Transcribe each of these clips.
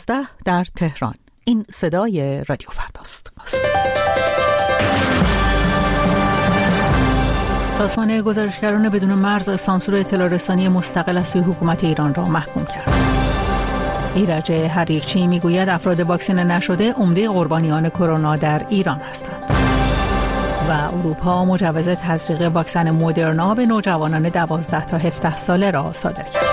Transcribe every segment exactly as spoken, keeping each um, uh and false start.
در تهران. این صدای رادیو فرداست. سازمان گزارشگران بدون مرز سانسور اطلاع رسانی مستقل از سوی حکومت ایران را محکوم کرد. ایرج حریرچی میگوید افراد واکسینه نشده عمده قربانیان کرونا در ایران هستند. و اروپا مجوز تزریق واکسن مدرنا به نوجوانان دوازده تا هفده ساله را صادر کرد.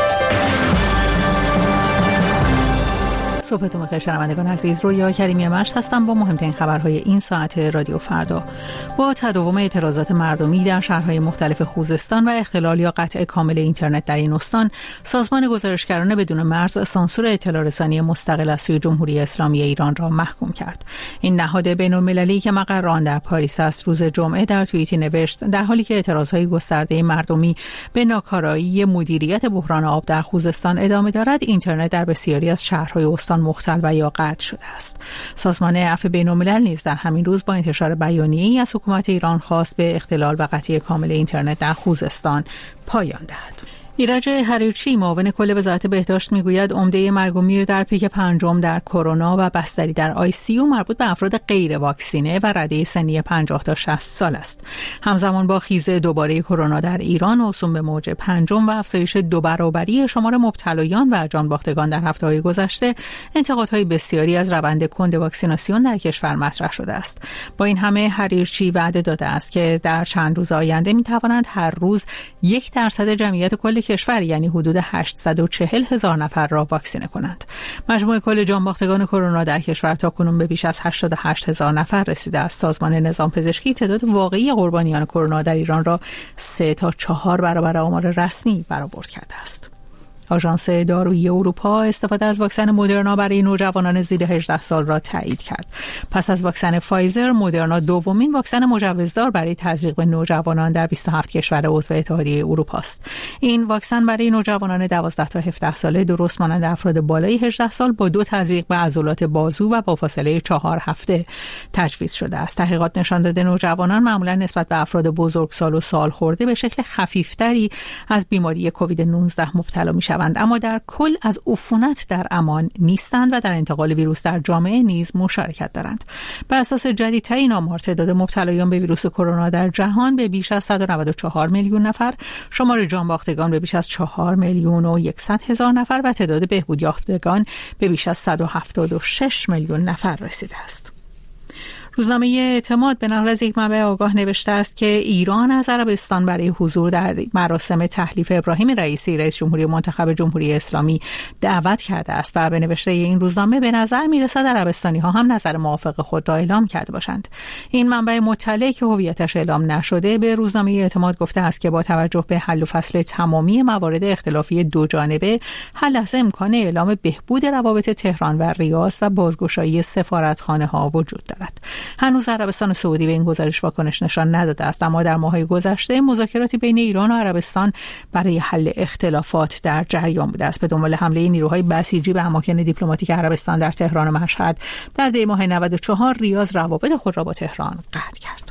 صبحتون بخیر شنوندگان عزیز، رویا کریمی مشت هستم با مهمترین خبرهای این ساعت رادیو فردا. با تداوم اعتراضات مردمی در شهرهای مختلف خوزستان و اختلال یا قطع کامل اینترنت در این استان، سازمان گزارشگران بدون مرز سانسور اطلاع رسانی مستقل از سوی جمهوری اسلامی ایران را محکوم کرد. این نهاد بین‌المللی که مقر آن در پاریس است، روز جمعه در توییتی نوشت در حالی که اعتراضهای گسترده مردمی به ناکارایی مدیریت بحران آب در خوزستان ادامه دارد، اینترنت در بسیاری از شهرهای استان مختل و یا قطع شده است. سازمان عفو بین‌الملل نیز در همین روز با انتشار بیانیه‌ای از حکومت ایران خواست به اختلال و قطعی کامل اینترنت در خوزستان پایان دهد. ایرج حریرچی معاون کل وزارت بهداشت میگوید عمده مرگ و میر در پیک پنجم در کرونا و بستری در آی سی یو مربوط به افراد غیر واکسینه و رده سنی پنجاه تا شصت سال است. همزمان با خیز دوباره کرونا در ایران، موسوم به موج پنجم و افزایش دو برابری شمار مبتلایان و جانباختگان در هفته‌های گذشته، انتقادهای بسیاری از روند کند واکسیناسیون در کشور مطرح شده است. با این همه حریرچی وعده داده است که در چند روز آینده می‌توانند هر روز یک درصد جمعیت کل کشور یعنی حدود هشتصد و چهل هزار نفر را واکسینه کنند. مجموع کل جانباختگان کرونا در کشور تاکنون به بیش از هشتاد و هشت هزار نفر رسیده است. سازمان نظام پزشکی تعداد واقعی قربانیان کرونا در ایران را سه تا چهار برابر آمار رسمی برآورد کرده است. آژانس دارویی اروپا استفاده از واکسن مدرنا برای نوجوانان زیر هجده سال را تایید کرد. پس از واکسن فایزر، مدرنا دومین واکسن مجوزدار برای تزریق به نوجوانان در بیست و هفت کشور عضو اتحادیه اروپا است. این واکسن برای نوجوانان دوازده تا هفده ساله درست مانند افراد بالای هجده سال با دو تزریق به عضلات بازو و با فاصله چهار هفته تجویز شده است. تحقیقات نشان داده نوجوانان معمولا نسبت به افراد بزرگسال و سالخورده به شکل خفیفتری از بیماری کووید نوزده مبتلا می‌شوند، اما در کل از عفونت در امان نیستند و در انتقال ویروس در جامعه نیز مشارکت دارند. بر اساس جدیدترین آمار، تعداد مبتلایان به ویروس کرونا در جهان به بیش از صد و نود و چهار میلیون نفر، شمار جانباختگان به بیش از چهار میلیون و صد هزار نفر و تعداد بهبود یافتگان به بیش از صد و هفتاد و شش میلیون نفر رسیده است. روزنامه اعتماد به نقل از یک منبع آگاه نوشته است که ایران از عربستان برای حضور در مراسم تحلیف ابراهیم رئیسی رئیس جمهوری منتخب جمهوری اسلامی دعوت کرده است و به نوشته این روزنامه به نظر می‌رسد عربستانی ها هم نظر موافق خود را اعلام کرده باشند. این منبع مطلع که هویتش اعلام نشده به روزنامه اعتماد گفته است که با توجه به حل و فصل تمامی موارد اختلافی دو جانبه، حل از امکان اعلام بهبود روابط تهران و ریاض و بازگشایی سفارتخانه‌ها وجود دارد. هنوز عربستان سعودی به این گزارش واکنش نشان نداده است، اما در ماه‌های گذشته مذاکراتی بین ایران و عربستان برای حل اختلافات در جریان بوده است. به دنبال حمله نیروهای بسیجی به اماکن دیپلماتیک عربستان در تهران و مشهد در دی ماه نود و چهار، ریاض روابط خود را با تهران قطع کرد.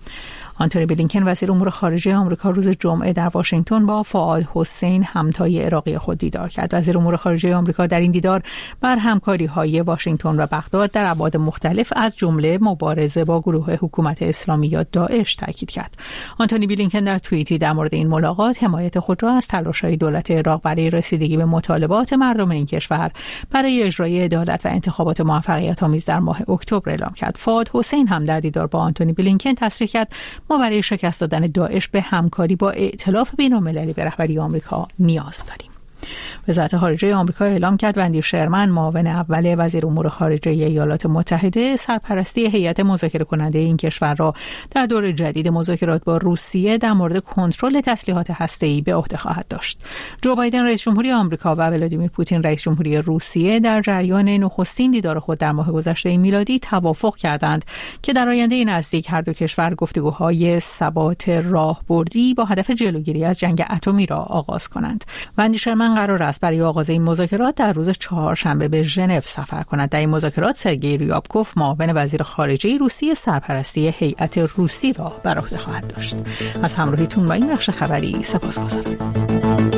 آنتونی بلینکن وزیر امور خارجه آمریکا روز جمعه در واشنگتن با فعاد حسین همتای عراقی خود دیدار کرد. وزیر امور خارجه آمریکا در این دیدار بر همکاری‌های واشنگتن و بغداد در ابعاد مختلف از جمله مبارزه با گروه حکومت اسلامی یا داعش تاکید کرد. آنتونی بلینکن در توییتی در مورد این ملاقات حمایت خود را از تلاش‌های دولت عراق برای رسیدگی به مطالبات مردم این کشور برای اجرای عدالت و انتخابات موفقیت‌آمیز در ماه اکتبر اعلام کرد. فعاد حسین هم در دیدار با آنتونی بلینکن تصریح کرد ما برای شکست دادن داعش به همکاری با ائتلاف بین‌المللی به رهبری آمریکا نیاز داریم. وزارت خارجه آمریکا اعلام کرد وندی شرمن، معاون اول وزیر امور خارجه ایالات متحده، سرپرستی هیئت مذاکره کننده این کشور را در دور جدید مذاکرات با روسیه در مورد کنترل تسلیحات هسته‌ای به عهده خواهد داشت. جو بایدن رئیس جمهوری آمریکا و ولادیمیر پوتین رئیس جمهوری روسیه در جریان نخستین دیدار خود در ماه گذشته میلادی توافق کردند که در آینده نزدیک هر دو کشور گفتگوهای ثبات راهبردی با هدف جلوگیری از جنگ اتمی را آغاز کنند. وندی شرمن قرار است برای آغاز این مذاکرات در روز چهارشنبه به ژنو سفر کند. در این مذاکرات سرگئی ریابکوف، معاون وزیر خارجه روسیه، سرپرستی هیئت روسی را بر عهده خواهد داشت. از همراهیتون با این بخش خبری سپاسگزارم.